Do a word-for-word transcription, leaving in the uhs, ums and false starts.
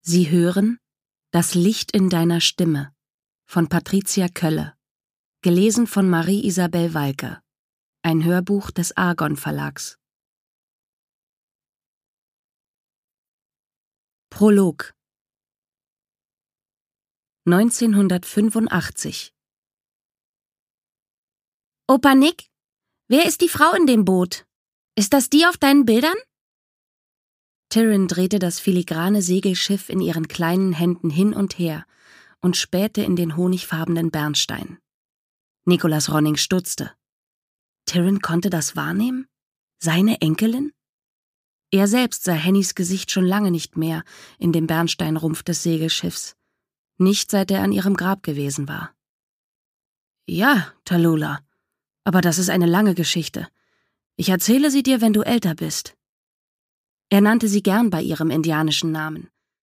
Sie hören Das Licht in deiner Stimme von Patricia Kölle, gelesen von Marie-Isabel Walker, ein Hörbuch des Argon Verlags. Prolog neunzehnhundertfünfundachtzig. Opa Nick, wer ist die Frau in dem Boot? Ist das die auf deinen Bildern? Tyrion drehte das filigrane Segelschiff in ihren kleinen Händen hin und her und spähte in den honigfarbenen Bernstein. Nicholas Ronning stutzte. Tyrion konnte das wahrnehmen? Seine Enkelin? Er selbst sah Hennys Gesicht schon lange nicht mehr in dem Bernsteinrumpf des Segelschiffs. Nicht seit er an ihrem Grab gewesen war. Ja, Tallulah, aber das ist eine lange Geschichte. Ich erzähle sie dir, wenn du älter bist. Er nannte sie gern bei ihrem indianischen Namen,